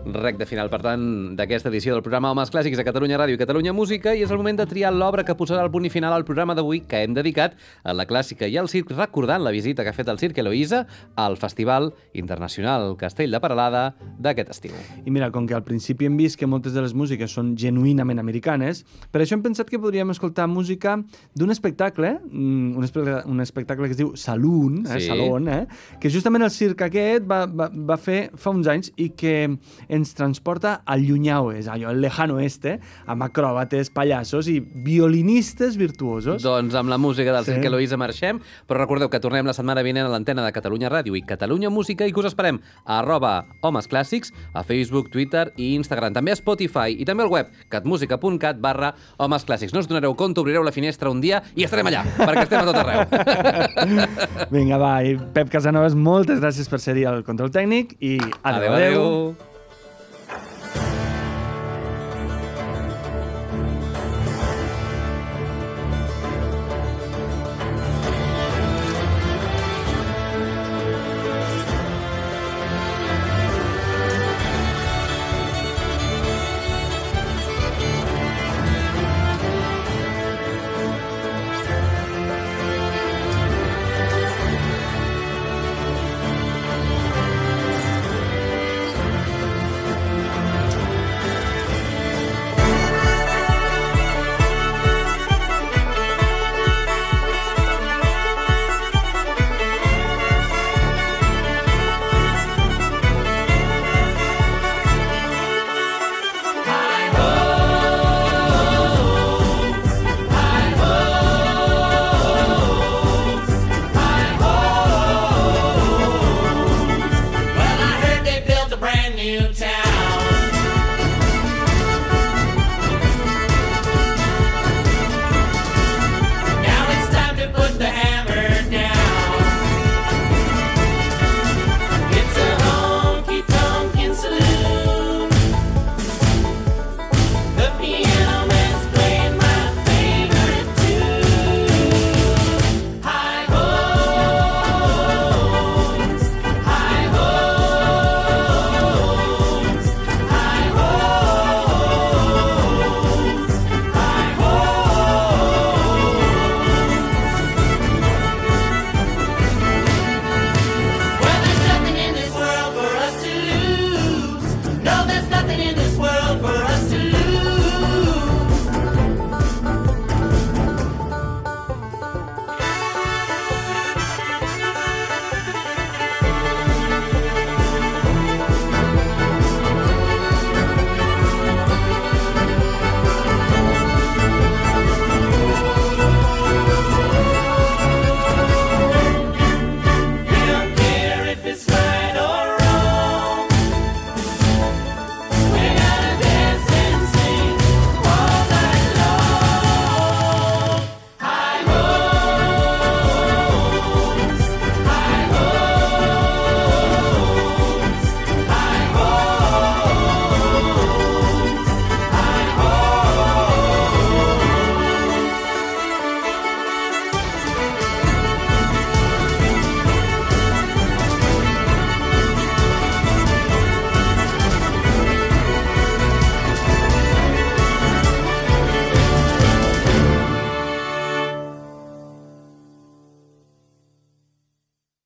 recte final, per tant, d'aquesta edició del programa Homes Clàssics a Catalunya Ràdio i Catalunya Música, i és el moment de triar l'obra que posarà el punt i final al programa d'avui, que hem dedicat a la clàssica i al circ, recordant la visita que ha fet el Circ Eloïsa al Festival Internacional Castell de Peralada d'aquest estiu. I mira, com que al principi hem vist que moltes de les músiques són genuïnament americanes, per això hem pensat que podríem escoltar música d'un espectacle, un espectacle que es diu Saloon, Salón, que justament el circ aquest va fer fa uns anys i que ens transporta al llunyà oest, allò, al lejano oeste, amb acròbates, pallassos i violinistes virtuosos. Doncs amb la música del Circ Eloïsa marxem, però recordeu que tornem la setmana vinent a l'antena de Catalunya Ràdio i Catalunya Música i que us esperem a @homesclàssics, a Facebook, Twitter i Instagram, també a Spotify i també al web catmusica.cat/homesclàssics. No us donareu compte, obrireu la finestra un dia i estarem allà, perquè estem a tot arreu. Vinga, va, i Pep Casanovas, moltes gràcies per ser-hi al control tècnic i adéu. Adéu.